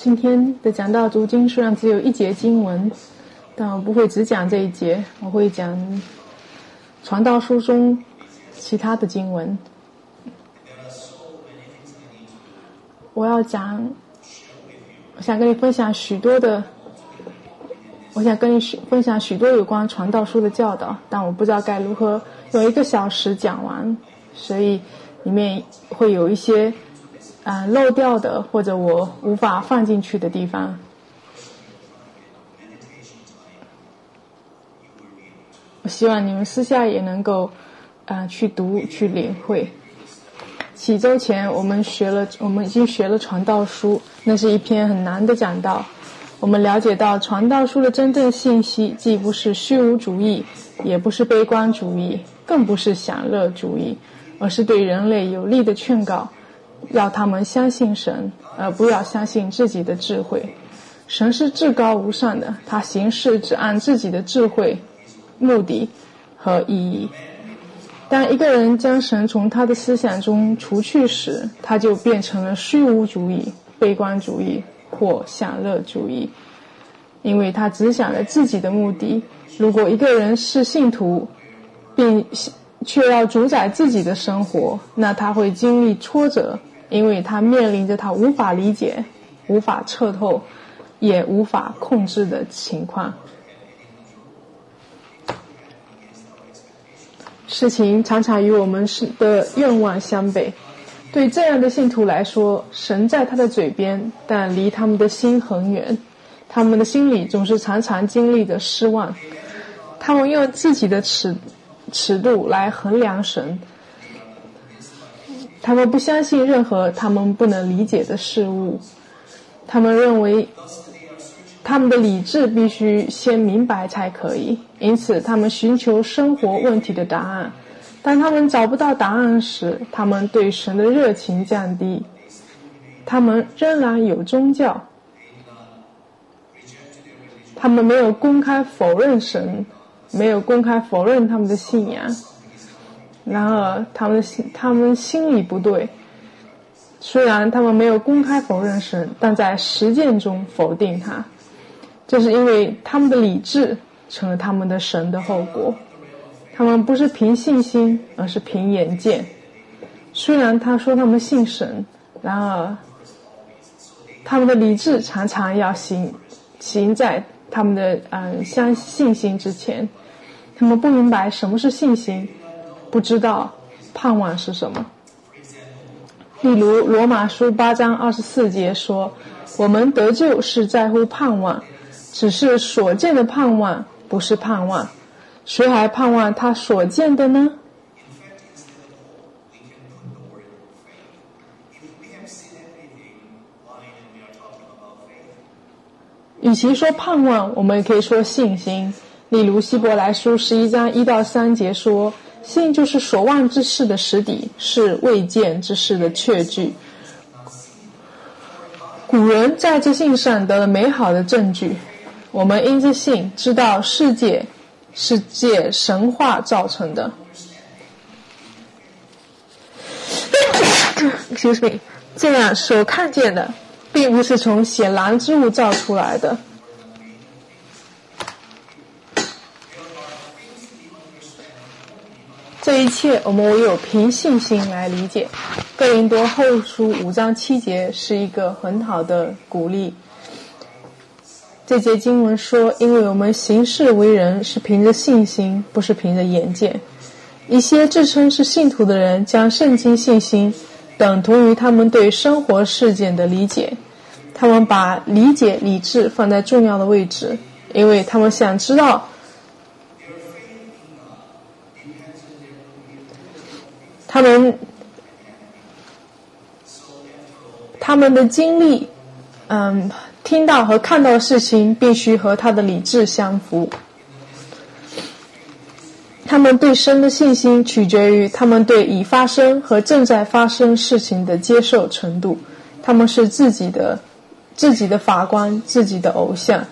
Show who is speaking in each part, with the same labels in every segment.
Speaker 1: 今天的讲道读经虽然只有一节经文，但我不会只讲这一节，我会讲传道书中其他的经文。我想跟你分享许多有关传道书的教导，但我不知道该如何用1个小时讲完，所以里面会有一些漏掉的或者我无法放进去的地方。我希望你们私下也能够去读去领会。几周前我们已经学了传道书，那是一篇很难的讲道。我们了解到传道书的真正信息既不是虚无主义，也不是悲观主义，更不是享乐主义，而是对人类有力的劝告，要他们相信神，而不要相信自己的智慧。神是至高无上的，他行事只按自己的智慧、目的和意义。当一个人将神从他的思想中除去时，他就变成了虚无主义、悲观主义或享乐主义，因为他只想着自己的目的。如果一个人是信徒，并却要主宰自己的生活，那他会经历挫折，因为他面临着他无法理解、无法彻透，也无法控制的情况。事情常常与我们的愿望相悖。对这样的信徒来说，神在他的嘴边，但离他们的心很远。他们的心里总是常常经历着失望。他们用自己的尺度来衡量神。他们不相信任何他们不能理解的事物。他们认为他们的理智必须先明白才可以，因此他们寻求生活问题的答案。当他们找不到答案时，他们对神的热情降低。他们仍然有宗教，他们没有公开否认神，没有公开否认他们的信仰。然而他们心里不对，虽然他们没有公开否认神，但在实践中否定他。这是因为他们的理智成了他们的神的后果。他们不是凭信心，而是凭眼见。虽然他说他们信神，然而他们的理智常常要行在他们的信心之前。他们不明白什么是信心，不知道盼望是什么。例如罗马书8章24节说，我们得救是在乎盼望，只是所见的盼望不是盼望，谁还盼望他所见的呢？与其说盼望，我们也可以说信心。例如希伯来书11章1到3节说，信就是所望之事的实底，是未见之事的确据。古人在这信上得了美好的证据。我们因这信知道世界是借神话造成的。Excuse me， 这样所看见的并不是从显然之物造出来的。这一切我们唯有凭信心来理解。哥林多后书5章7节是一个很好的鼓励。这节经文说，因为我们行事为人是凭着信心，不是凭着眼见。一些自称是信徒的人将圣经信心等同于他们对生活事件的理解。他们把理解理智放在重要的位置，因为他们想知道他们的经历听到和看到的事情必须和他的理智相符。他们对神的信心取决于他们对已发生和正在发生事情的接受程度。他们是自己的法官，自己的偶像。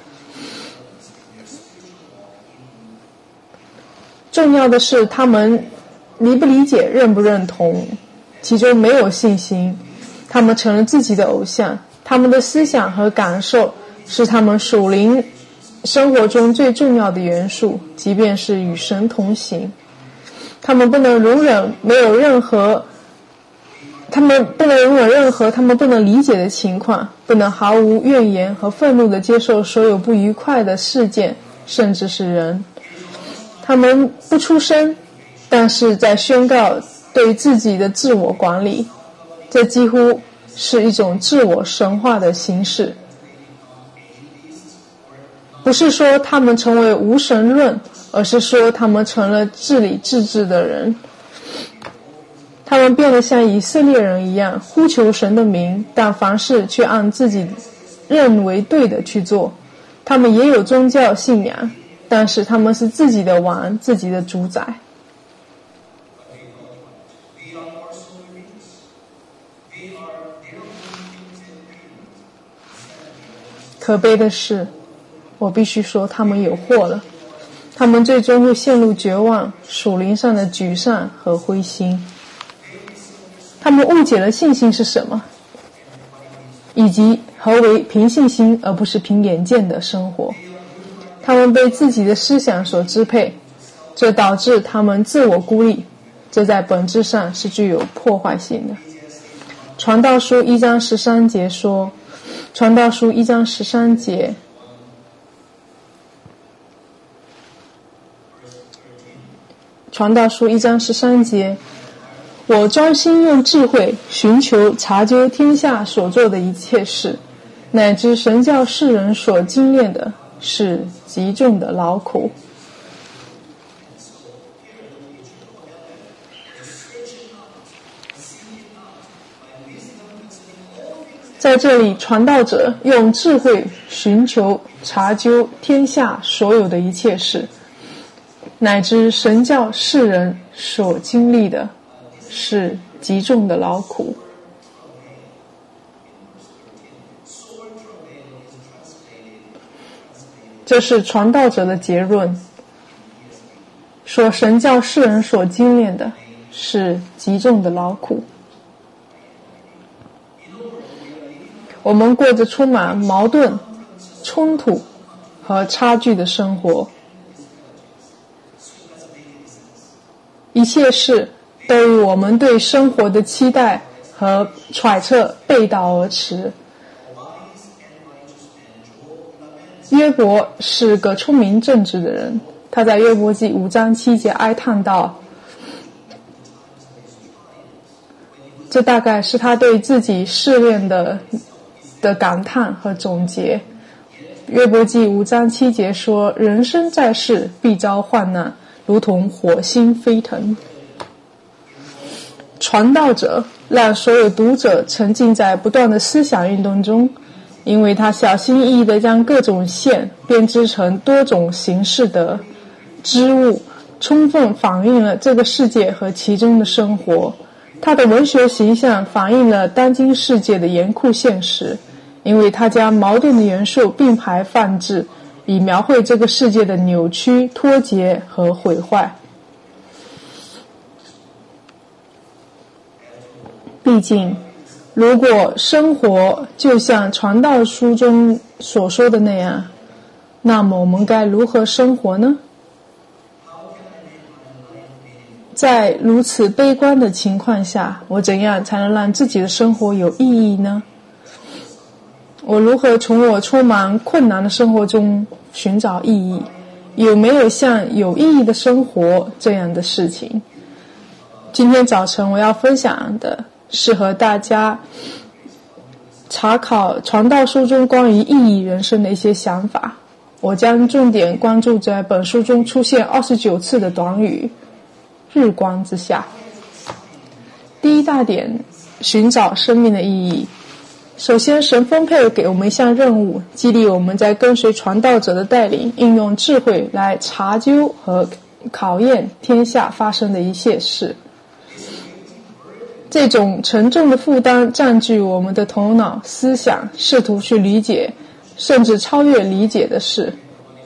Speaker 1: 重要的是他们理不理解、认不认同，其中没有信心，他们成了自己的偶像。 他们的思想和感受是他们属灵生活中最重要的元素，即便是与神同行。他们不能容忍任何他们不能理解的情况，不能毫无怨言和愤怒地接受所有不愉快的事件，甚至是人。他们不出声，但是在宣告对自己的自我管理，这几乎是一种自我神化的形式。不是说他们成为无神论，而是说他们成了治理自治的人。他们变得像以色列人一样，呼求神的名，但凡事却按自己认为对的去做。他们也有宗教信仰，但是他们是自己的王，自己的主宰。可悲的是，我必须说他们有祸了。他们最终会陷入绝望、属灵上的沮丧和灰心。他们误解了信心是什么，以及何为凭信心而不是凭眼见的生活。他们被自己的思想所支配，这导致他们自我孤立，这在本质上是具有破坏性的。传道书1章13节说，传道书1章13节，传道书1章13节，我专心用智慧寻求查究天下所做的一切事，乃知神教世人所经验的是极重的劳苦。在这里，传道者用智慧寻求查究天下所有的一切事，乃至神教世人所经历的是极重的劳苦。这是传道者的结论，说神教世人所经验的是极重的劳苦。我们过着充满矛盾、冲突和差距的生活，一切事都与我们对生活的期待和揣测背道而驰。约伯是个聪明正直的人，他在约伯记5章7节哀叹道，这大概是他对自己试炼的感叹和总结。约伯记5章7节说，人生在世必遭患难，如同火星飞腾。传道者让所有读者沉浸在不断的思想运动中，因为他小心翼翼地将各种线编织成多种形式的织物，充分反映了这个世界和其中的生活。他的文学形象反映了当今世界的严酷现实，因为他将矛盾的元素并排放置，以描绘这个世界的扭曲、脱节和毁坏。毕竟，如果生活就像传道书中所说的那样，那么我们该如何生活呢？在如此悲观的情况下，我怎样才能让自己的生活有意义呢？我如何从我充满困难的生活中寻找意义？有没有像有意义的生活这样的事情？今天早晨我要分享的是和大家查考传道书中关于意义人生的一些想法。我将重点关注在本书中出现29次的短语日光之下。第一大点，寻找生命的意义。首先，神分配给我们一项任务，激励我们在跟随传道者的带领，应用智慧来查究和考验天下发生的一切事。这种沉重的负担占据我们的头脑、思想，试图去理解，甚至超越理解的事。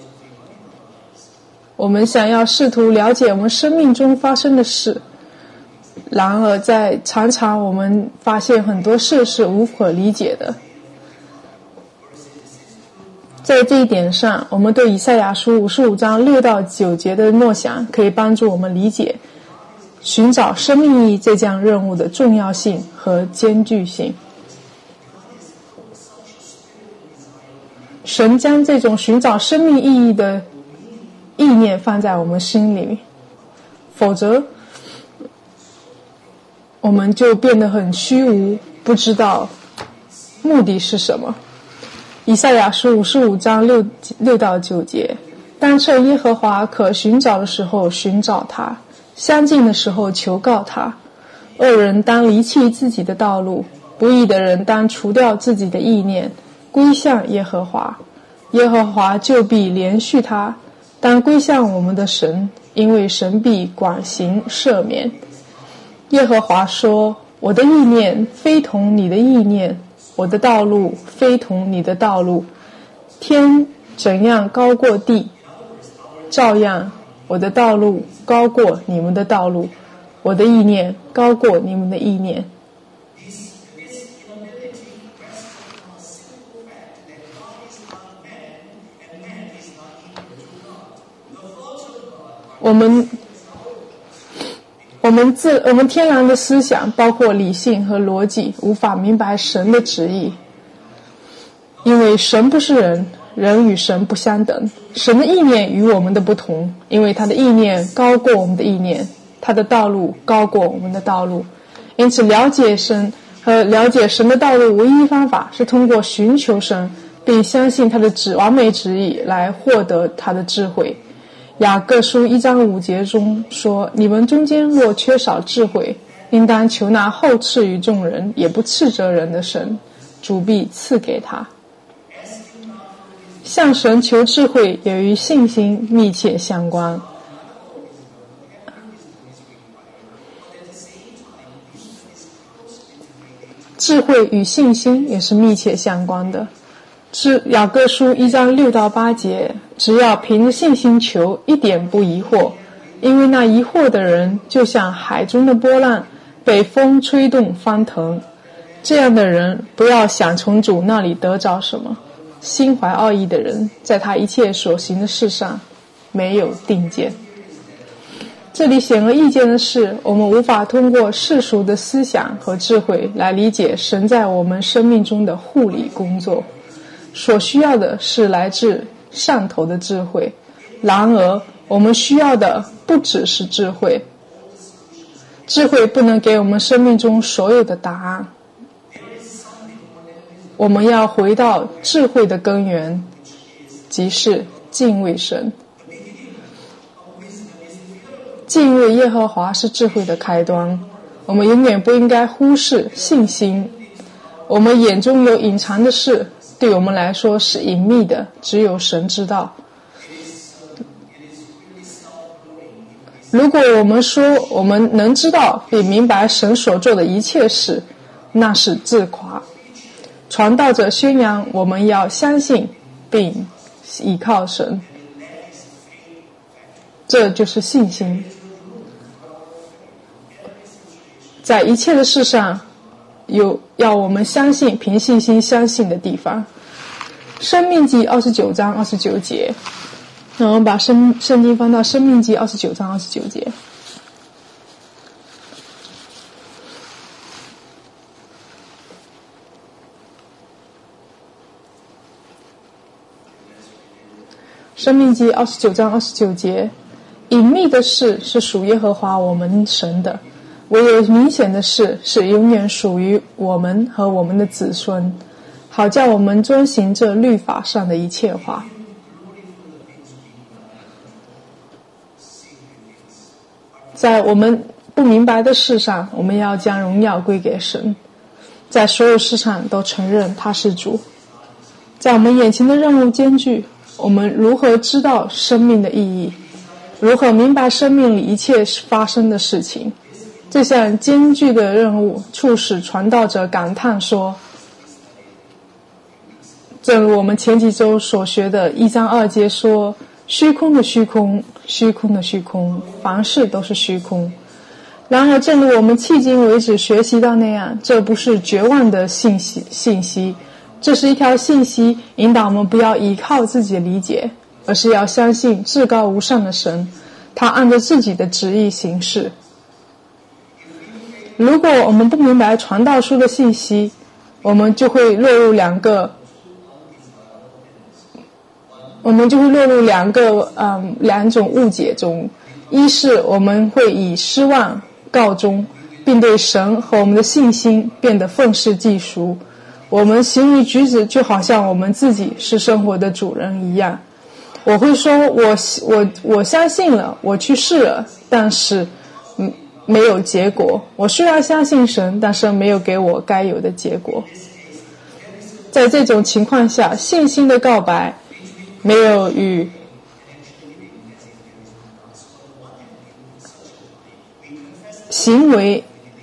Speaker 1: 我们想要试图了解我们生命中发生的事，然而常常我们发现很多事是无可理解的。 在这一点上，我们对以赛亚书55章6到9节的默想可以帮助我们理解寻找生命意义这项任务的重要性和艰巨性。神将这种寻找生命意义的意念放在我们心里，否则我们就变得很虚无，不知道目的是什么。以赛亚书55章6到9节，当趁耶和华可寻找的时候寻找他，相近的时候求告他。恶人当离弃自己的道路，不义的人当除掉自己的意念，归向耶和华，耶和华就必连续他。当归向我们的神，因为神必广行赦免。耶和华说，我的意念非同你的意念，我的道路非同你的道路。天怎样高过地，照样我的道路高过你们的道路，我的意念高过你们的意念。我们天然的思想，包括理性和逻辑，无法明白神的旨意，因为神不是人，人与神不相等。神的意念与我们的不同，因为他的意念高过我们的意念，他的道路高过我们的道路。因此了解神和了解神的道路唯一方法是通过寻求神，并相信他的完美旨意来获得他的智慧。雅各书1章5节中说，你们中间若缺少智慧，应当求那后赐予众人也不斥责人的神，主必赐给他。向神求智慧也与信心密切相关。智慧与信心也是密切相关的。雅各书1章6到8节，只要凭着信心求，一点不疑惑，因为那疑惑的人就像海中的波浪，被风吹动翻腾。这样的人不要想从主那里得着什么。心怀恶意的人，在他一切所行的事上没有定见。这里显而易见的是，我们无法通过世俗的思想和智慧来理解神在我们生命中的护理工作。所需要的是来自上头的智慧，然而我们需要的不只是智慧。智慧不能给我们生命中所有的答案，我们要回到智慧的根源，即是敬畏神。敬畏耶和华是智慧的开端，我们永远不应该忽视信心。我们眼中有隐藏的事，对我们来说是隐秘的，只有神知道。如果我们说我们能知道并明白神所做的一切事，那是自夸。传道者宣扬我们要相信并依靠神，这就是信心。在一切的事上有要我们相信，凭信心相信的地方。申命记29章29节，那我们把圣经翻到申命记29章29节。申命记29章29节，隐秘的事是属耶和华我们神的，唯有明显的事是永远属于我们和我们的子孙，好叫我们遵行这律法上的一切话。在我们不明白的事上，我们要将荣耀归给神，在所有事上都承认他是主。在我们眼前的任务艰巨，我们如何知道生命的意义？如何明白生命里一切发生的事情？这项艰巨的任务促使传道者感叹说，正如我们前几周所学的1章2节说，虚空的虚空，虚空的虚空，凡事都是虚空。然而正如我们迄今为止学习到那样，这不是绝望的信息， 这是一条信息，引导我们不要依靠自己的理解，而是要相信至高无上的神，他按照自己的旨意行事。如果我们不明白传道书的信息，我们就会落入两种误解中。一是我们会以失望告终，并对神和我们的信心变得愤世嫉俗。我们行为举止就好像我们自己是生活的主人一样。我会说我相信了，我去试了，但是没有结果。我虽然相信神，但是没有给我该有的结果。在这种情况下，信心的告白没有与行为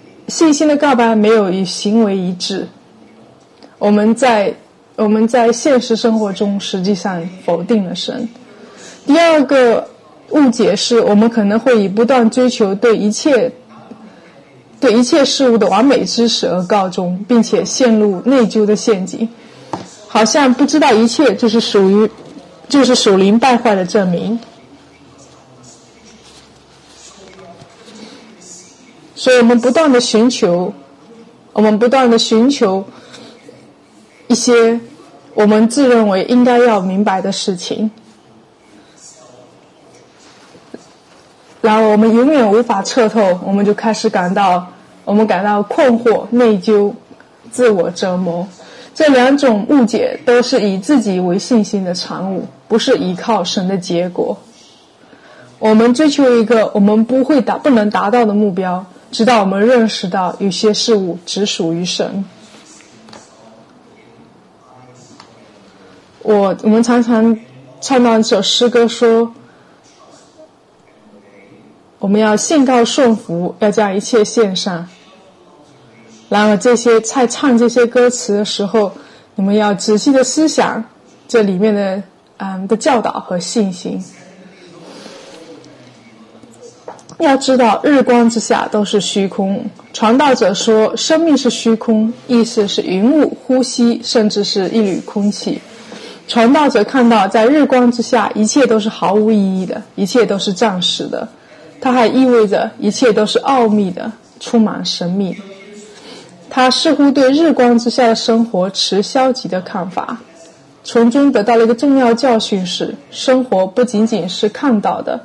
Speaker 1: 一致。我们在现实生活中实际上否定了神。第二个误解是，我们可能会以不断追求对一切事物的完美知识而告终，并且陷入内疚的陷阱，好像不知道一切就是属灵败坏的证明。所以我们不断的寻求一些我们自认为应该要明白的事情，然后我们永远无法彻透，我们就开始感到困惑、内疚、自我折磨。这两种误解都是以自己为信心的产物，不是依靠神的结果。我们追求一个我们不能达到的目标，直到我们认识到有些事物只属于神。我们常常唱到一首诗歌说，我们要信告顺服，要将一切献上。然而在唱这些歌词的时候，你们要仔细的思想这里面的教导和信心。要知道日光之下都是虚空，传道者说生命是虚空，意思是云雾、呼吸，甚至是一缕空气。传道者看到在日光之下一切都是毫无意义的，一切都是暂时的，它还意味着一切都是奥秘的，充满神秘。他似乎对日光之下的生活持消极的看法，从中得到了一个重要教训是，生活不仅仅是看到的，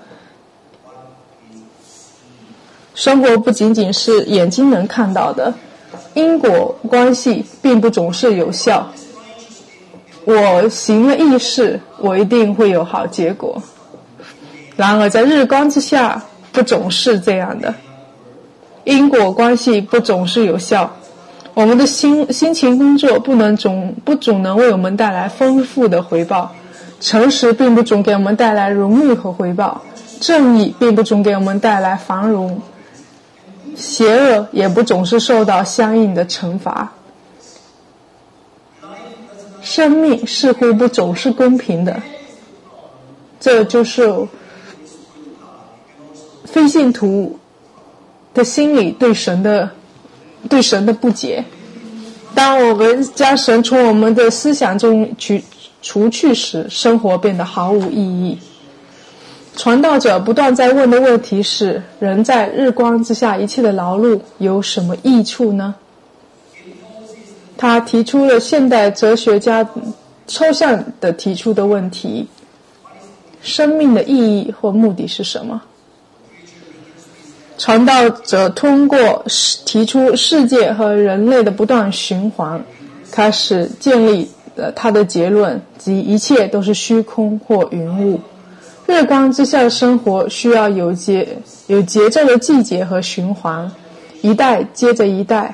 Speaker 1: 生活不仅仅是眼睛能看到的，因果关系并不总是有效。我行了义事，我一定会有好结果。然而在日光之下不总是这样的，因果关系不总是有效。我们的辛勤工作不总能为我们带来丰富的回报，诚实并不总给我们带来荣誉和回报，正义并不总给我们带来繁荣，邪恶也不总是受到相应的惩罚。生命似乎不总是公平的，这就是非信徒的心里对神的不解。当我们将神从我们的思想中除去时，生活变得毫无意义。传道者不断在问的问题是，人在日光之下一切的劳碌有什么益处呢？他提出了现代哲学家抽象的提出的问题：生命的意义或目的是什么？传道者通过提出世界和人类的不断循环，开始建立了他的结论，即一切都是虚空或云雾。日光之下的生活需要有节奏的季节和循环，一代接着一代。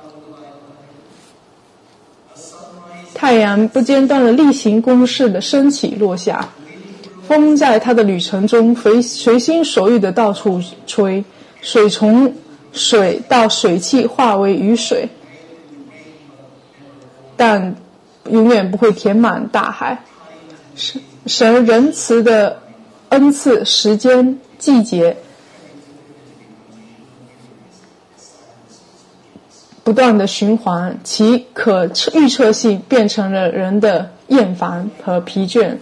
Speaker 1: 太阳不间断的例行公事的升起落下，风在它的旅程中随心所欲的到处吹，水从水到水汽化为雨水，但永远不会填满大海。神仁慈的恩赐时间、季节， 不断的循环，其可预测性变成了人的厌烦和疲倦。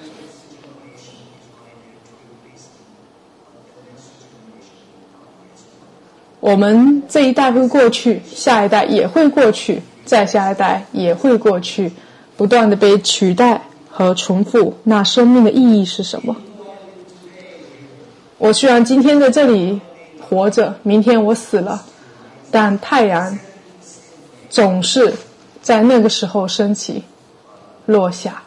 Speaker 1: 我们这一代会过去，下一代也会过去，再下一代也会过去，不断的被取代和重复。那生命的意义是什么？我虽然今天在这里活着，明天我死了，但太阳总是在那个时候升起落下。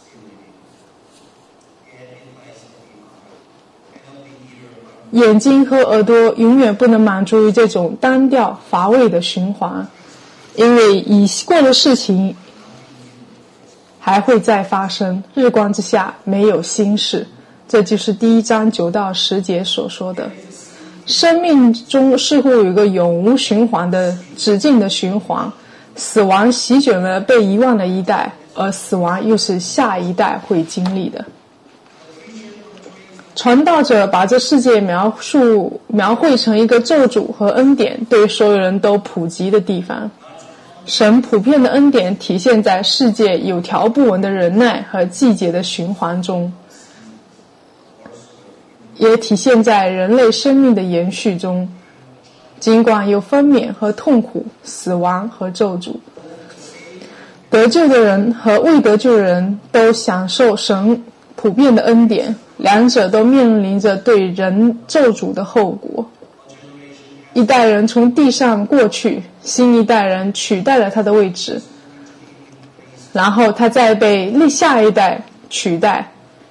Speaker 1: 眼睛和耳朵永远不能满足于这种单调乏味的循环，因为已过的事情还会再发生，日光之下没有新事。这就是第1章9到10节所说的。生命中似乎有一个永无循环的止境的循环，死亡席卷了被遗忘的一代，而死亡又是下一代会经历的。传道者把这世界描绘成一个咒诅和恩典对所有人都普及的地方。神普遍的恩典体现在世界有条不紊的忍耐和季节的循环中，也体现在人类生命的延续中。尽管有分娩和痛苦、死亡和咒诅，得救的人和未得救的人都享受神普遍的恩典，两者都面临着对人咒诅的后果。一代人从地上过去，新一代人取代了他的位置，然后他再被下一代取代。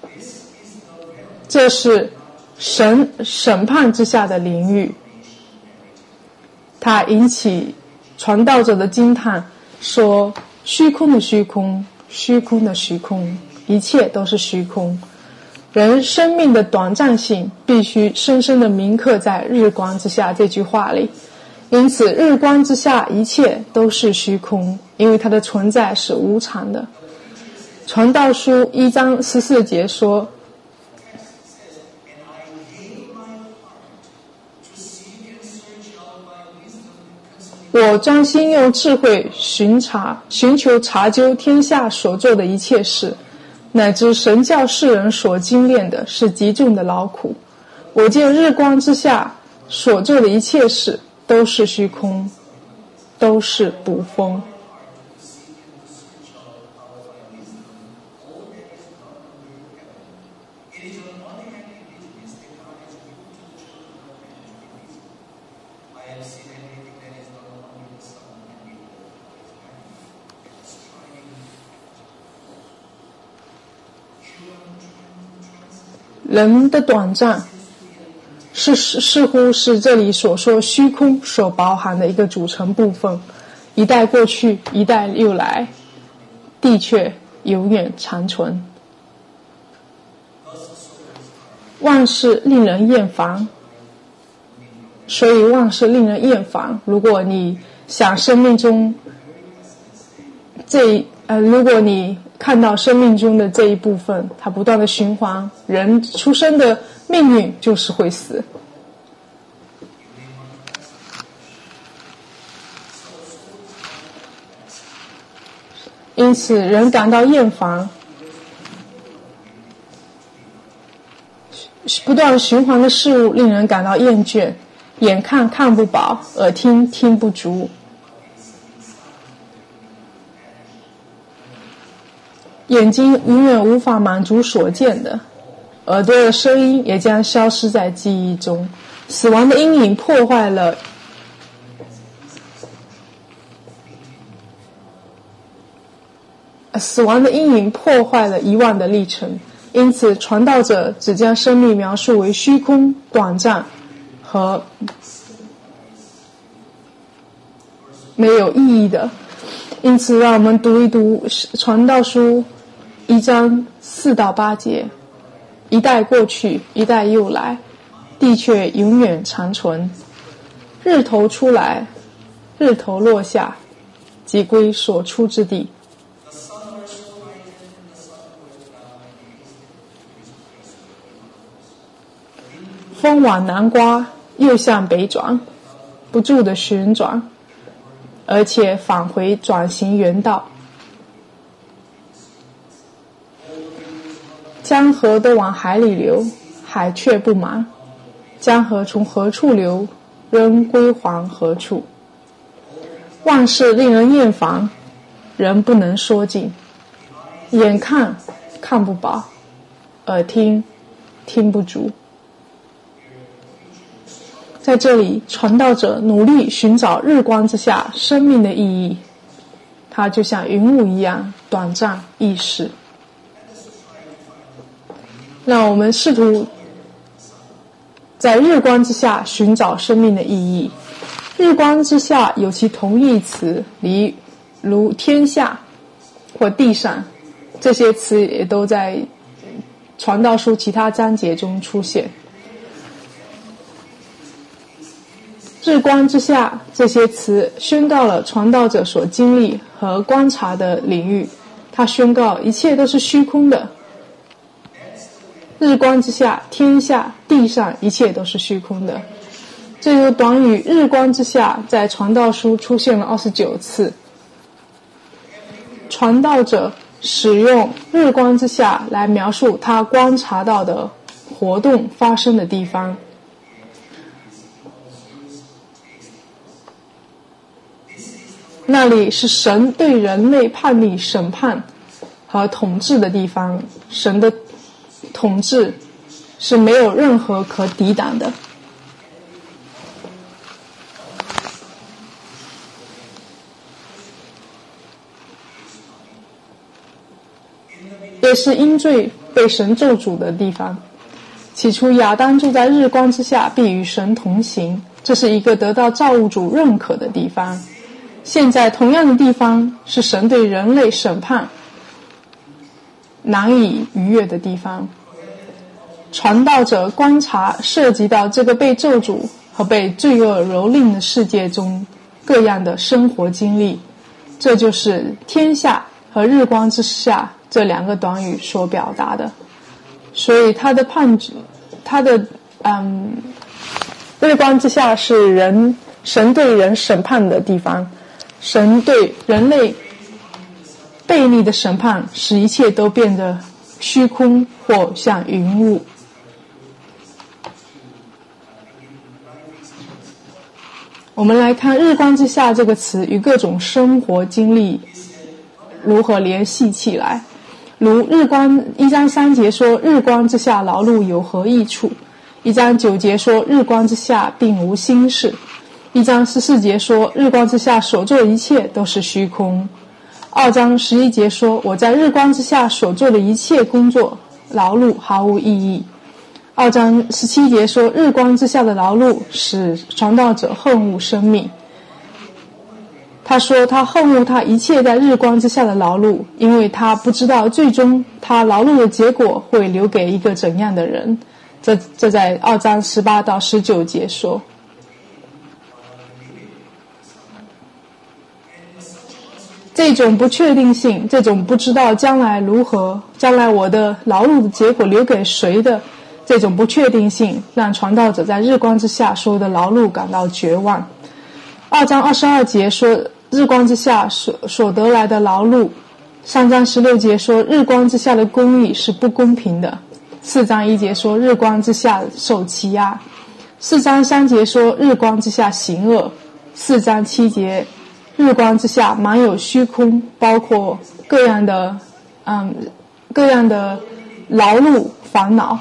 Speaker 1: 这是神审判之下的领域。他引起传道者的惊叹，说虚空的虚空，虚空的虚空，一切都是虚空。人生命的短暂性必须深深地铭刻在日光之下这句话里。因此日光之下一切都是虚空，因为它的存在是无常的。传道书1章14节说，我专心用智慧寻求查究天下所做的一切事，乃至神教世人所精炼的是极重的劳苦。我见日光之下所做的一切事都是虚空，都是捕风。人的短暂似乎是这里所说虚空所包含的一个组成部分，一代过去，一代又来，地却永远长存。万事令人厌烦，所以万事令人厌烦。如果你想生命中如果你看到生命中的这一部分，它不断的循环，人出生的命运就是会死。因此人感到厌烦，不断循环的事物令人感到厌倦，眼看看不饱，耳听听不足。眼睛永远无法满足所见的，耳朵的声音也将消失在记忆中。死亡的阴影破坏了遗忘的历程。因此传道者只将生命描述为虚空、短暂和没有意义的。因此让我们读一读传道书1章4到8节，一代过去，一代又来，地却永远长存。日头出来，日头落下，即归所出之地。风往南刮，又向北转，不住的旋转。 而且返回转型原道。江河都往海里流，海却不满。江河从何处流，仍归还何处。万事令人厌烦，人不能说尽。眼看看不饱，耳听听不足。在这里，传道者努力寻找日光之下生命的意义，它就像云雾一样短暂易逝。让我们试图在日光之下寻找生命的意义。日光之下有其同义词，如天下或地上，这些词也都在传道书其他章节中出现。日光之下这些词宣告了传道者所经历和观察的领域，他宣告一切都是虚空的。日光之下，天下地上一切都是虚空的。这个短语日光之下在传道书出现了29次。传道者使用日光之下来描述他观察到的活动发生的地方。那里是神对人类判例审判和统治的地方，神的统治是没有任何可抵挡的。也是因罪被神咒诅的地方。起初亚当住在日光之下，必与神同行，这是一个得到造物主认可的地方。现在同样的地方是神对人类审判难以逾越的地方。传道者观察涉及到这个被咒诅和被罪恶蹂躏的世界中各样的生活经历，这就是天下和日光之下这两个短语所表达的。所以他的日光之下是神对人审判的地方，神对人类悖逆的审判使一切都变得虚空或像云雾。我们来看日光之下这个词与各种生活经历如何联系起来。如日光1章3节说，日光之下劳碌有何益处？1章9节说，日光之下并无新事。1章14节说，日光之下所做的一切都是虚空。2章11节说，我在日光之下所做的一切工作劳碌毫无意义。2章17节说，日光之下的劳碌使传道者恨恶生命。他说他恨恶他一切在日光之下的劳碌，因为他不知道最终他劳碌的结果会留给一个怎样的人。这在2章18到19节说。这种不确定性，这种不知道将来如何，将来我的劳碌的结果留给谁的这种不确定性，让传道者在日光之下所有的劳碌感到绝望。2章22节说日光之下所得来的劳碌。3章16节说日光之下的公义是不公平的。4章1节说日光之下受欺压。4章3节说日光之下行恶。4章7节日光之下满有虚空，包括各样的劳碌烦恼，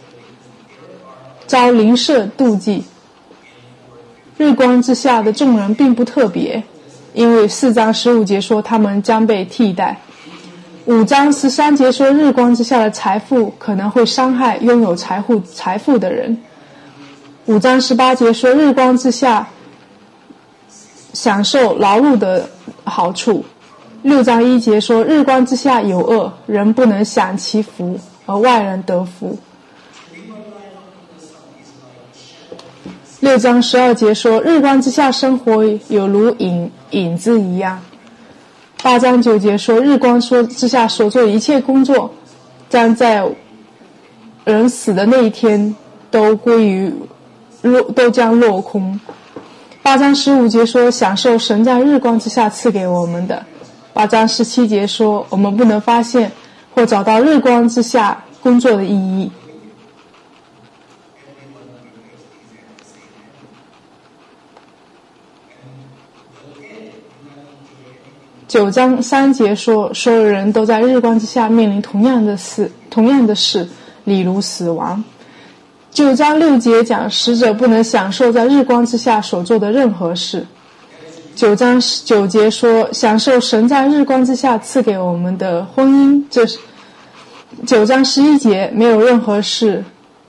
Speaker 1: 遭邻舍妒忌。日光之下的众人并不特别，因为4章15节说他们将被替代。5章13节说日光之下的财富可能会伤害拥有财富的人。5章18节说日光之下享受劳碌的好处。6章1节说日光之下有恶，人不能享其福，而外人得福。6章12节说日光之下生活有如影子一样。8章9节说日光之下所做的一切工作将在人死的那一天都将落空。 8章15节说享受神在日光之下赐给我们的。8章17节说我们不能发现或找到日光之下工作的意义。9章3节说所有人都在日光之下面临同样的事，例如死亡。9章6节讲使者不能享受在日光之下所做的任何事。9章9节说享受神在日光之下赐给我们的婚姻，这是9章11节没有任何事，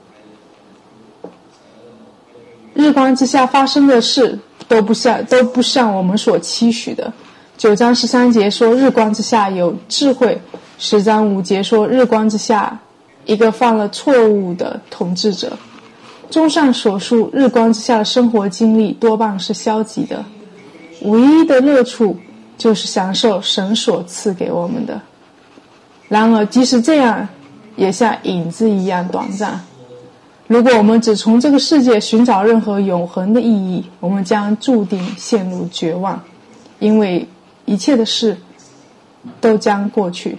Speaker 1: 日光之下发生的事都不像我们所期许的。9章13节说日光之下有智慧。10章5节说日光之下一个犯了错误的统治者。综上所述，日光之下的生活经历多半是消极的，唯一的乐处就是享受神所赐给我们的。然而即使这样也像影子一样短暂。如果我们只从这个世界寻找任何永恒的意义，我们将注定陷入绝望，因为一切的事都将过去。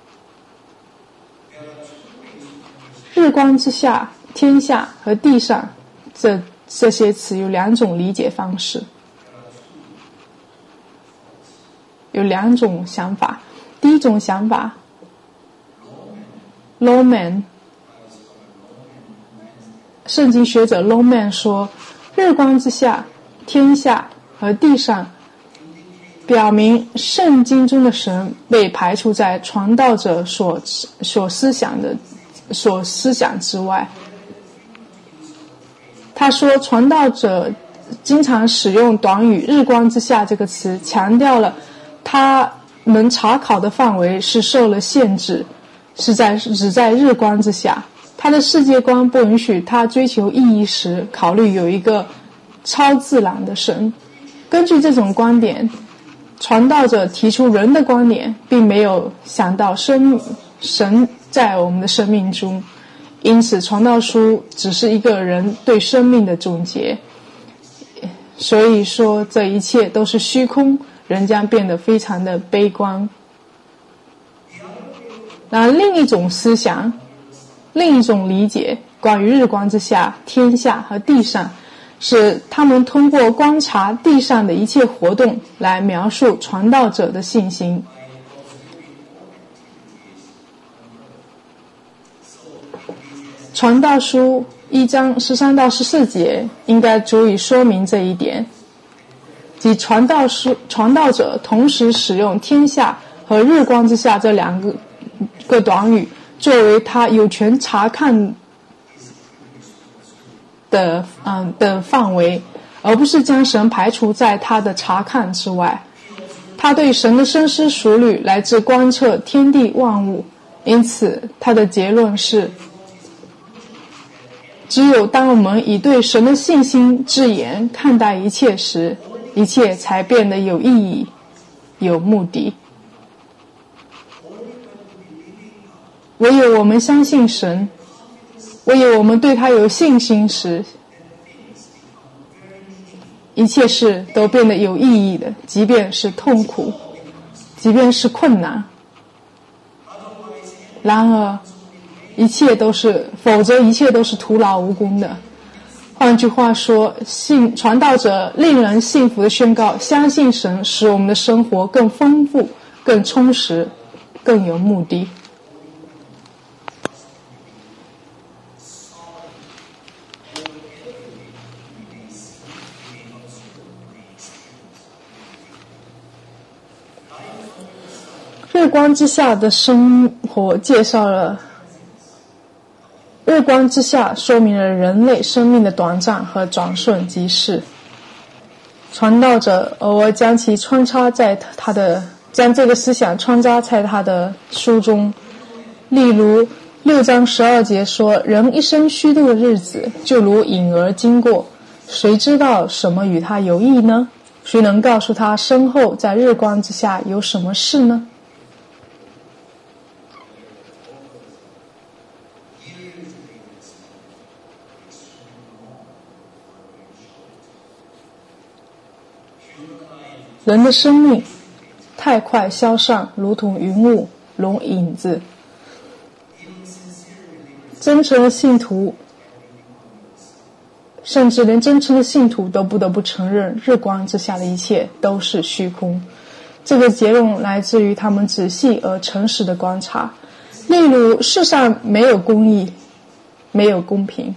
Speaker 1: 日光之下、天下和地上，这些词有2种理解方式，有2种想法。第一种想法 Lohman， 圣经学者 Lohman 说日光之下、天下和地上表明圣经中的神被排除在传道者所思想之外。他说传道者经常使用短语日光之下这个词，强调了他能查考的范围是受了限制，只在日光之下。他的世界观不允许他追求意义时考虑有一个超自然的神。根据这种观点，传道者提出人的观点，并没有想到神在我们的生命中，因此传道书只是一个人对生命的总结。所以说这一切都是虚空，人将变得非常的悲观。那另一种思想，另一种理解关于日光之下、天下和地上，是他们通过观察地上的一切活动来描述传道者的信心。传道书1章13到14节应该足以说明这一点，即传道者同时使用天下和日光之下这2个短语作为他有权查看的范围，而不是将神排除在他的查看之外。他对神的深思熟虑来自观测天地万物，因此他的结论是，只有当我们以对神的信心之眼看待一切时，一切才变得有意义、有目的。唯有我们相信神，唯有我们对他有信心时，一切事都变得有意义的，即便是痛苦，即便是困难。然而否则一切都是徒劳无功的。换句话说，传道者令人信服的宣告，相信神使我们的生活更丰富、更充实、更有目的。日光之下的生活介绍了日光之下说明了人类生命的短暂和转瞬即逝。传道者偶尔将这个思想穿插在他的书中，例如6章12节说，人一生虚度的日子就如影儿经过，谁知道什么与他有益呢？谁能告诉他身后在日光之下有什么事呢？ 人的生命太快消散，如同云雾笼影子。真诚的信徒，甚至连真诚的信徒都不得不承认，日光之下的一切都是虚空。这个结论来自于他们仔细而诚实的观察。例如，世上没有公义，没有公平。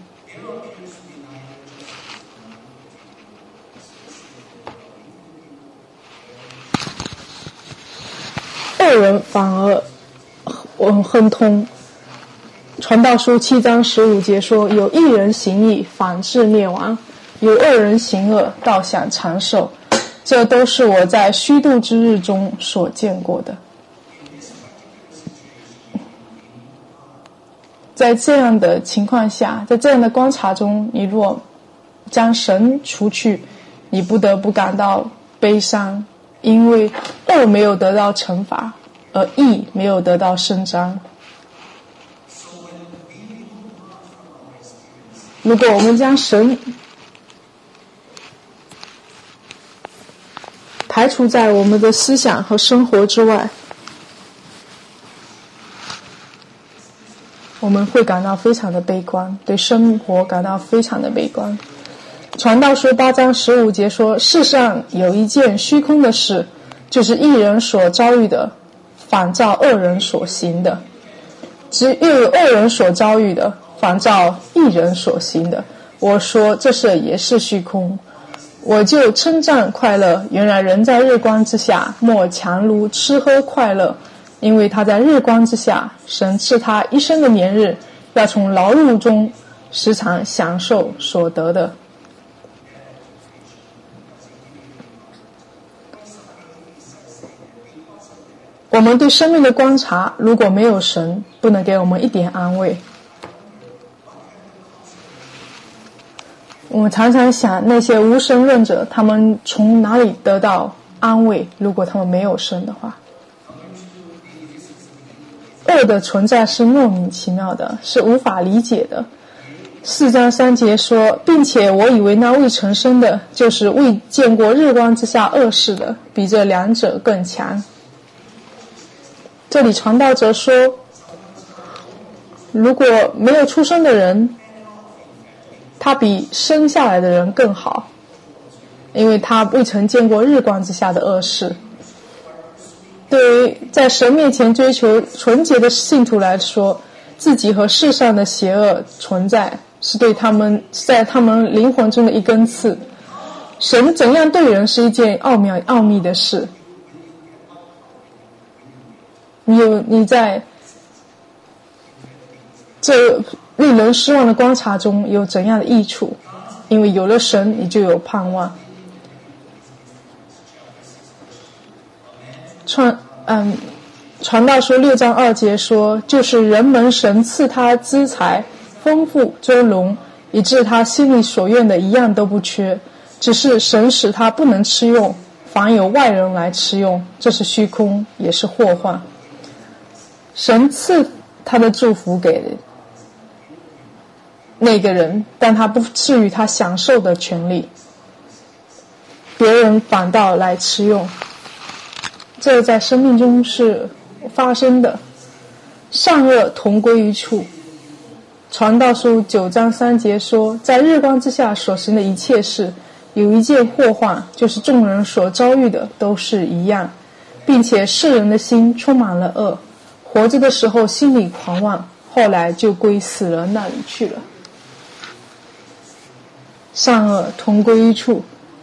Speaker 1: 恶人反而亨通。传道书7章15节说，有一人行义，反致灭亡；有恶人行恶，倒享长寿。这都是我在虚度之日中所见过的。在这样的情况下，在这样的观察中，你若将神除去，你不得不感到悲伤，因为恶没有得到惩罚，而义没有得到伸张。如果我们将神排除在我们的思想和生活之外，我们会感到非常的悲观，对生活感到非常的悲观。传道书8章15节说，世上有一件虚空的事，就是义人所遭遇的反照恶人所行的，又有恶人所遭遇的反照义人所行的。我说这事也是虚空，我就称赞快乐。原来人在日光之下，莫强如吃喝快乐，因为他在日光之下，神赐他一生的年日，要从劳碌中时常享受所得的。我们对生命的观察，如果没有神，不能给我们一点安慰。我们常常想，那些无神论者，他们从哪里得到安慰？如果他们没有神的话，恶的存在是莫名其妙的，是无法理解的。4章3节说，并且我以为那未成生的，就是未见过日光之下恶事的，比这两者更强。这里传道者说，如果没有出生的人，他比生下来的人更好，因为他未曾见过日光之下的恶事。对于在神面前追求纯洁的信徒来说，自己和世上的邪恶存在，是对他们在他们灵魂中的一根刺。神怎样对人是一件奥秘的事。你在这令人失望的观察中有怎样的益处？因为有了神，你就有盼望。传道书6章2节说，就是人们神赐他资财丰富尊荣，以致他心里所愿的一样都不缺，只是神使他不能吃用，反有外人来吃用，这是虚空，也是祸患。神赐他的祝福给那个人，但他不赐予他享受的权利，别人反倒来吃用。这在生命中是发生的。善恶同归于处。传道书9章3节说，在日光之下所行的一切事，有一件祸患，就是众人所遭遇的都是一样，并且世人的心充满了恶，活着的时候心里狂妄，后来就归死人那里去了。善恶同归于处。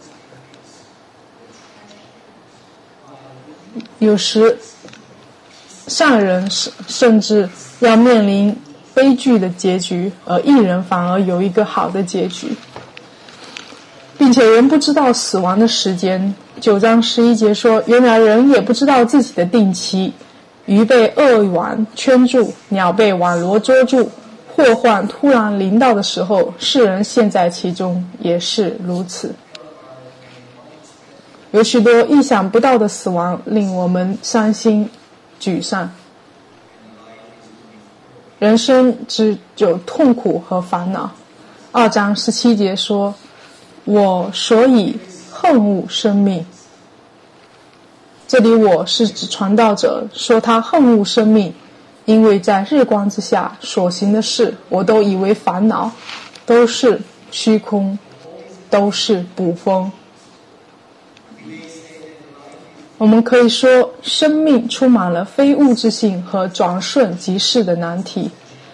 Speaker 1: 有时善人甚至要面临悲剧的结局，而义人反而有一个好的结局，并且人不知道死亡的时间。9章11节说，原来人也不知道自己的定期，鱼被恶网圈住，鸟被网罗捉住，祸患突然临到的时候，世人陷在其中，也是如此。有许多意想不到的死亡令我们伤心沮丧，人生只有痛苦和烦恼。2章17节说，我所以恨恶生命， 这里我是指传道者，说他恨恶生命，因为在日光之下所行的事，我都以为烦恼，都是虚空，都是捕风。我们可以说，生命充满了非物质性和转瞬即逝的难题。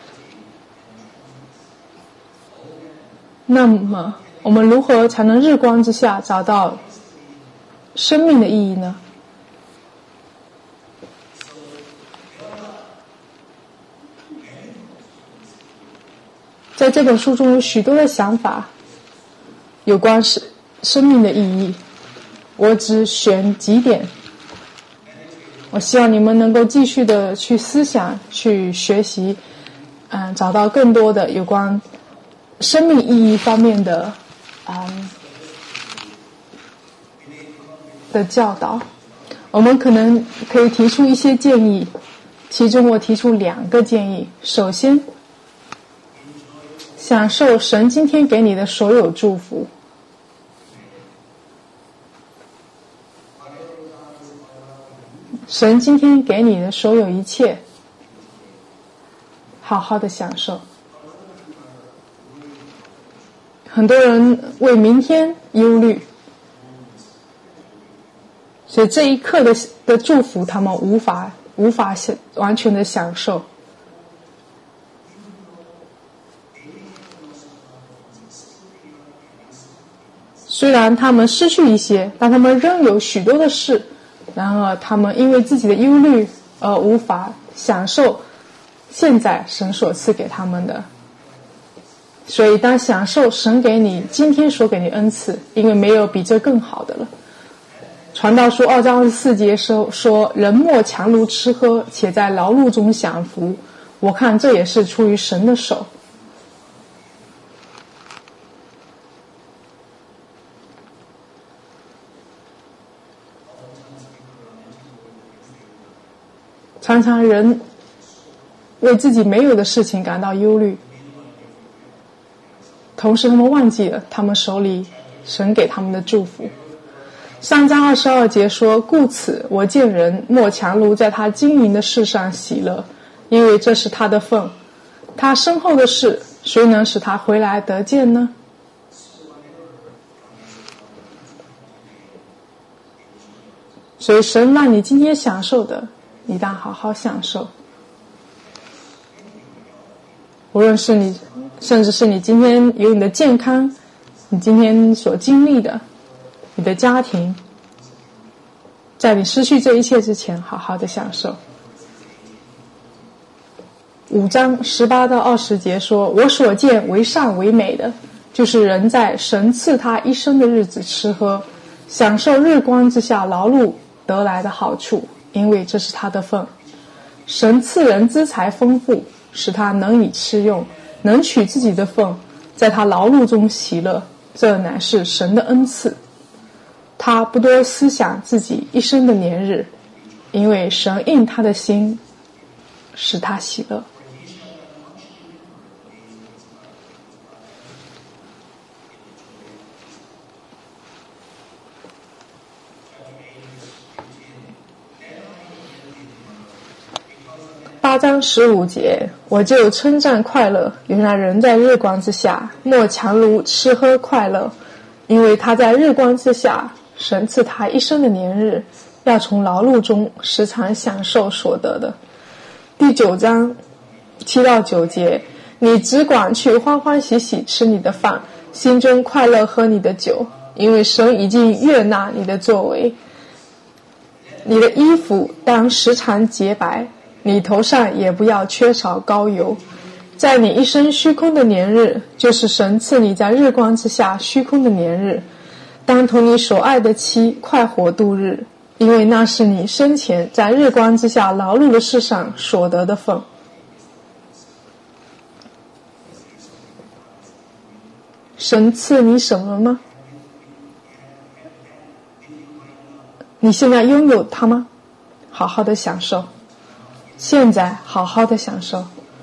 Speaker 1: 那么，我们如何才能日光之下找到生命的意义呢？在这本书中有许多的想法，有关生命的意义，我只选几点。我希望你们能够继续的去思想、去学习，找到更多的有关生命意义方面的教导。我们可以提出一些建议，其中我提出2个建议。首先，享受神今天给你的所有祝福。神今天给你的所有一切，好好的享受。很多人为明天忧虑，所以这一刻的祝福他们无法完全的享受。虽然他们失去一些，但他们仍有许多的事，然而他们因为自己的忧虑而无法享受现在神所赐给他们的。所以当享受神给你今天所给你恩赐，因为没有比这更好的了。传道书2章24节说人莫强如吃喝，且在劳碌中享福，我看这也是出于神的手。常常人为自己没有的事情感到忧虑，同时他们忘记了他们手里神给他们的祝福。3章22节说，故此我见人莫强如在他经营的事上喜乐，因为这是他的份。他身后的事，谁能使他回来得见呢？所以神让你今天享受的，你当好好享受。无论是你，甚至是你今天有你的健康，你今天所经历的，你的家庭，在你失去这一切之前，好好的享受。5章18到20节说，我所见为善为美的，就是人在神赐他一生的日子吃喝，享受日光之下劳碌得来的好处，因为这是他的份。神赐人资财丰富，使他能以吃用，能取自己的份，在他劳碌中喜乐，这乃是神的恩赐。他不多思想自己一生的年日，因为神应他的心，使他喜乐。8章15节，我就称赞快乐，原来人在日光之下，莫强如吃喝快乐，因为他在日光之下，神赐他一生的年日，要从劳碌中时常享受所得的。第9章7到9节，你只管去欢欢喜喜吃你的饭，心中快乐喝你的酒，因为神已经悦纳你的作为。你的衣服当时常洁白，你头上也不要缺少膏油。在你一生虚空的年日，就是神赐你在日光之下虚空的年日，当同你所爱的妻快活度日，因为那是你生前在日光之下劳碌的事上所得的份。神赐你什么吗？你现在拥有它吗？好好的享受，现在好好的享受。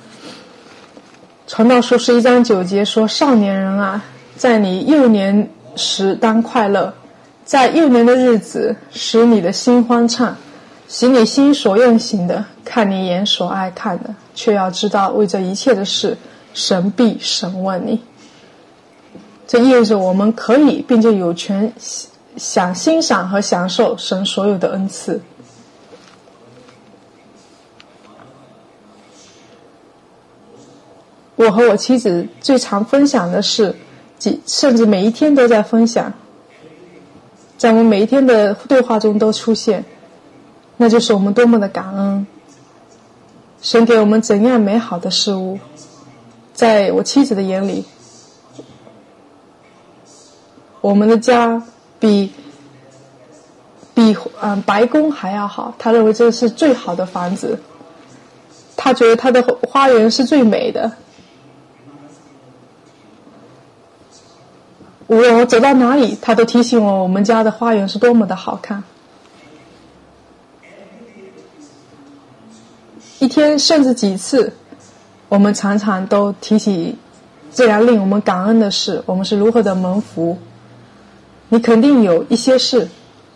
Speaker 1: 传道书11章9节说，少年人啊，在你幼年时当快乐， 在幼年的日子，使你的心欢畅，行你心所愿行的，看你眼所爱看的，却要知道为这一切的事，神必审问你。这意味着我们可以并且有权想欣赏和享受神所有的恩赐。我和我妻子最常分享的是，甚至每一天都在分享，在我们每一天的对话中都出现，那就是我们多么的感恩，神给我们怎样美好的事物。在我妻子的眼里，我们的家比白宫还要好，他认为这是最好的房子，他觉得他的花园是最美的。无论我走到哪里，他都提醒我们家的花园是多么的好看。一天甚至几次，我们常常都提起这样令我们感恩的事，我们是如何的蒙福。你肯定有一些事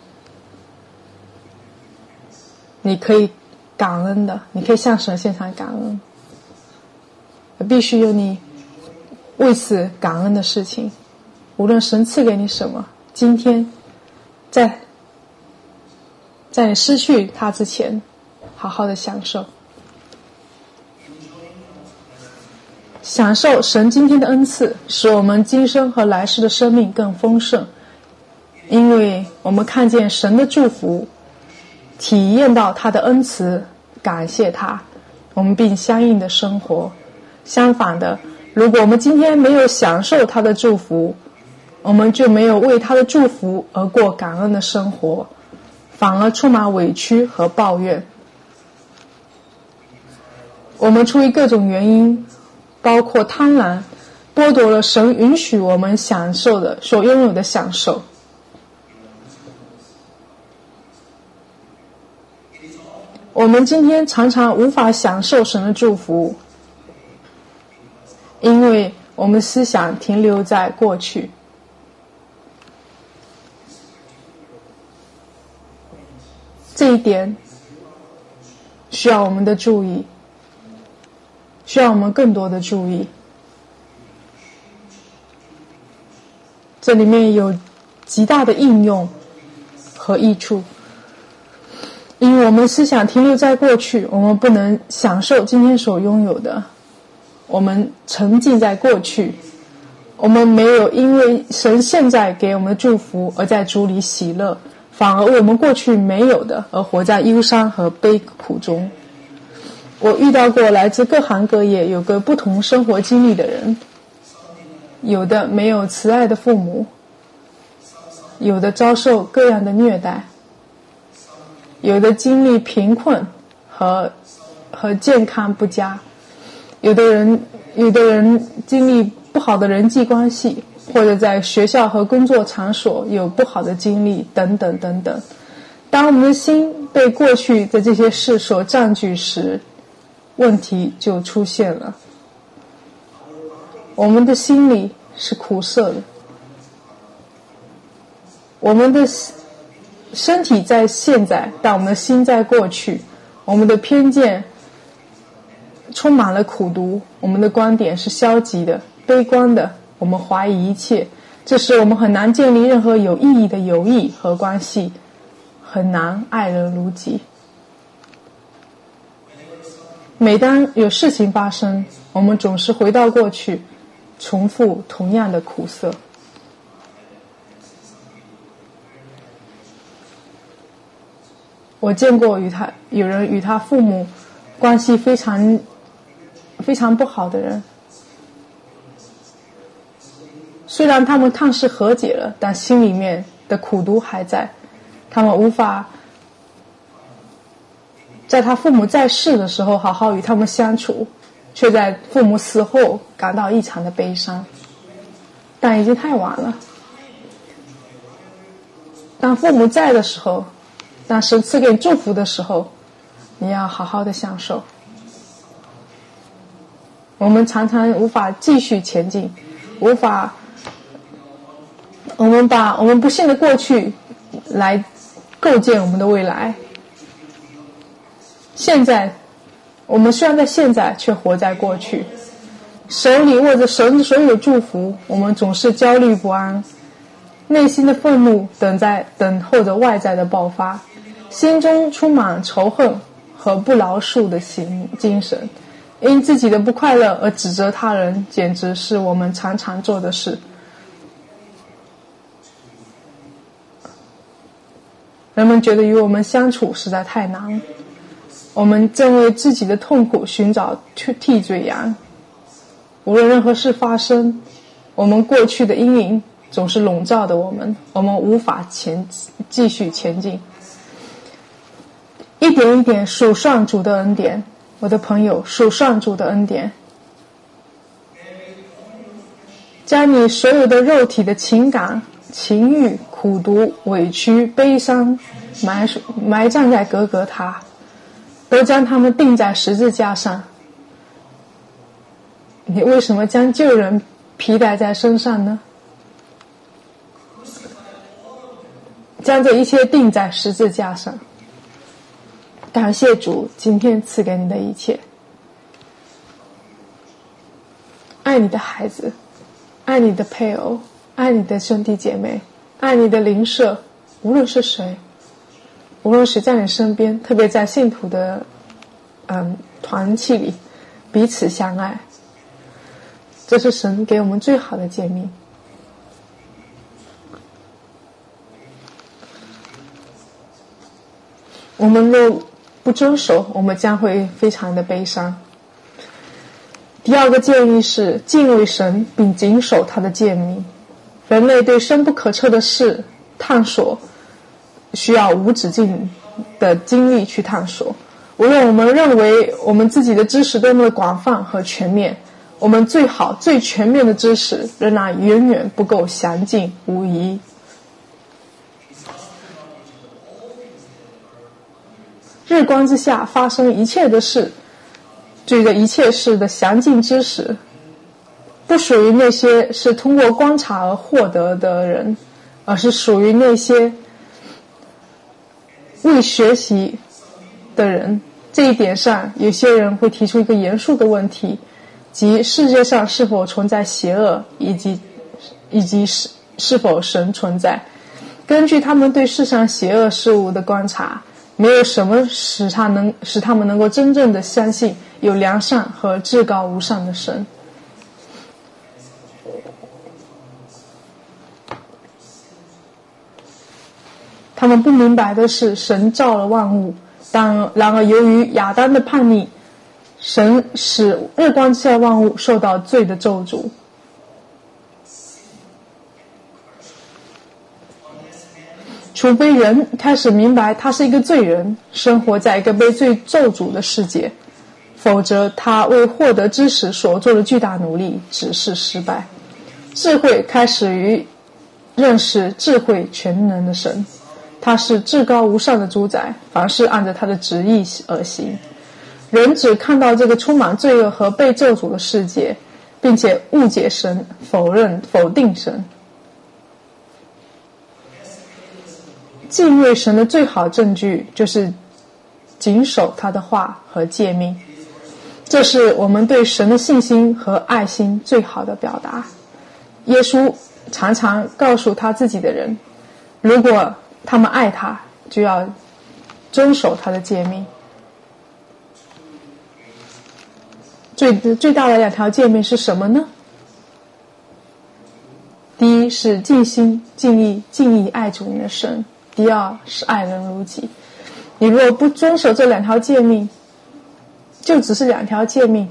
Speaker 1: 你可以感恩的，你可以向神献上感恩，必须有你为此感恩的事情。无论神赐给你什么，今天在你失去它之前，好好的享受神今天的恩赐，使我们今生和来世的生命更丰盛。因为我们看见神的祝福，体验到他的恩慈，感谢他，我们并相应的生活。相反的，如果我们今天没有享受他的祝福，我们就没有为他的祝福而过感恩的生活，反而充满委屈和抱怨。我们出于各种原因，包括贪婪，剥夺了神允许我们享受的所拥有的享受。我们今天常常无法享受神的祝福，因为我们思想停留在过去。这一点需要我们的注意，需要我们更多的注意。这里面有极大的应用和益处。因为我们思想停留在过去，我们不能享受今天所拥有的。我们沉浸在过去，我们没有因为神现在给我们的祝福而在主里喜乐，反而为我们过去没有的而活在忧伤和悲苦中。我遇到过来自各行各业有个不同生活经历的人，有的没有慈爱的父母，有的遭受各样的虐待，有的经历贫困和健康不佳，有的人经历不好的人际关系，或者在学校和工作场所有不好的经历等等等等。当我们的心被过去的这些事所占据时，问题就出现了。我们的心里是苦涩的，我们的身体在现在，但我们的心在过去。我们的偏见充满了苦毒，我们的观点是消极的、悲观的，我们怀疑一切，这使我们很难建立任何有意义的友谊和关系，很难爱人如己。每当有事情发生，我们总是回到过去，重复同样的苦涩。我见过有人与他父母关系非常非常不好的人，虽然他们看似和解了，但心里面的苦毒还在。他们无法在他父母在世的时候好好与他们相处，却在父母死后感到异常的悲伤。但已经太晚了。当父母在的时候，当神赐给你祝福的时候，你要好好的享受。我们常常无法继续前进，我们把我们不幸的过去来构建我们的未来。现在，我们虽然在现在，却活在过去。手里握着神所有祝福，我们总是焦虑不安，内心的愤怒等候着外在的爆发，心中充满仇恨和不饶恕的精神，因自己的不快乐而指责他人，简直是我们常常做的事。人们觉得与我们相处实在太难，我们正为自己的痛苦寻找替罪羊。无论任何事发生，我们过去的阴影总是笼罩着我们无法继续前进。一点一点数算主的恩典，我的朋友，数算主的恩典，将你所有的肉体的情感、情欲、苦毒、委屈、悲伤埋葬在各个他，都将他们钉在十字架上。你为什么将旧人披戴在身上呢？将这一切钉在十字架上。感谢主今天赐给你的一切。爱你的孩子，爱你的配偶，爱你的兄弟姐妹，爱你的邻舍，无论是谁，无论谁在你身边，特别在信徒的团契里，彼此相爱。这是神给我们最好的诫命。我们若不遵守，我们将会非常的悲伤。第二个建议是敬畏神并谨守他的诫命。人类对深不可测的事探索需要无止境的精力去探索。无论我们认为我们自己的知识多么的广泛和全面，我们最好最全面的知识仍然远远不够详尽无疑。日光之下发生一切的事，这个一切事的详尽知识不属于那些是通过观察而获得的人，而是属于那些未学习的人。这一点上，有些人会提出一个严肃的问题，即世界上是否存在邪恶，以及是否神存在。根据他们对世上邪恶事物的观察，没有什么使他们能够真正的相信有良善和至高无上的神。他们不明白的是，神造了万物，然而由于亚当的叛逆，神使日光之下万物受到罪的咒诅。除非人开始明白他是一个罪人，生活在一个被罪咒诅的世界，否则他为获得知识所做的巨大努力只是失败。智慧开始于认识智慧全能的神，他是至高无上的主宰，凡事按照他的旨意而行。人只看到这个充满罪恶和被咒诅的世界，并且误解神，否定神。敬畏神的最好证据就是谨守他的话和诫命，这是我们对神的信心和爱心最好的表达。耶稣常常告诉他自己的人，如果他们爱他，就要遵守他的诫命。最大的两条诫命是什么呢？第一是尽心尽意尽意爱主你的神，第二是爱人如己。你若不遵守这两条诫命，就只是两条诫命，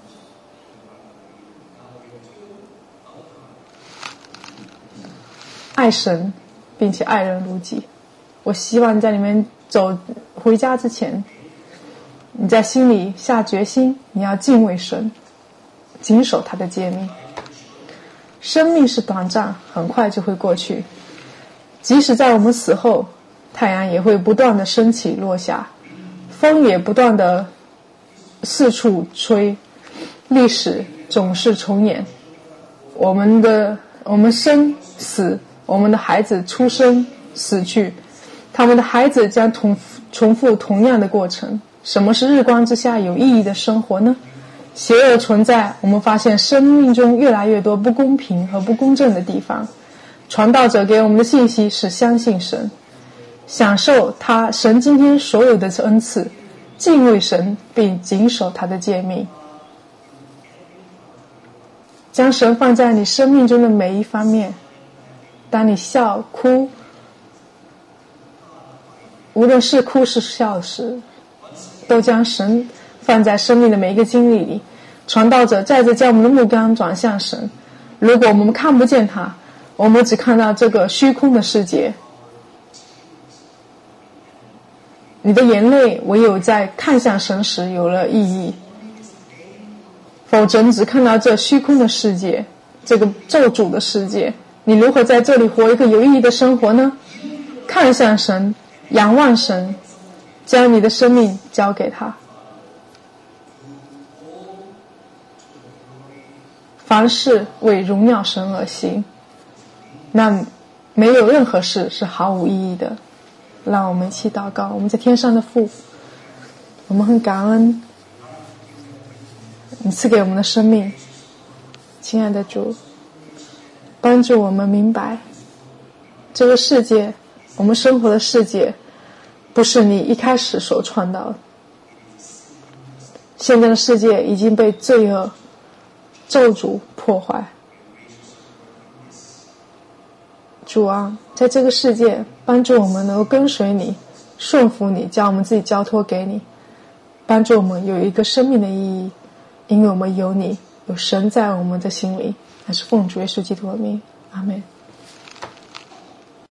Speaker 1: 爱神并且爱人如己。我希望你在里面回家之前，你在心里下决心，你要敬畏神，谨守他的诫命。生命是短暂，很快就会过去，即使在我们死后，太阳也会不断的升起落下，风也不断的四处吹，历史总是重演。我们生死，我们的孩子出生死去， 他们的孩子将重复同样的过程。什么是日光之下有意义的生活呢？邪恶存在，我们发现生命中越来越多不公平和不公正的地方。传道者给我们的信息是相信神，享受神今天所有的恩赐，敬畏神并谨守他的诫命。将神放在你生命中的每一方面，当你笑哭，无论是哭是笑时，都将神放在生命的每一个经历里。传道者再次将我们的目光转向神。如果我们看不见他，我们只看到这个虚空的世界。你的眼泪唯有在看向神时有了意义，否则你只看到这虚空的世界，这个咒诅的世界。你如何在这里活一个有意义的生活呢？看向神，仰望神，将你的生命交给他。凡事为荣耀神而行，那没有任何事是毫无意义的。让我们一起祷告。我们在天上的父，我们很感恩你赐给我们的生命，亲爱的主，帮助我们明白这个世界，我们生活的世界不是你一开始所创造的。现在的世界已经被罪恶咒诅破坏。主啊，在这个世界帮助我们能够跟随你，顺服你，将我们自己交托给你，帮助我们有一个生命的意义，因为我们有你，有神在我们的心里。还是奉主耶稣基督的名，阿们。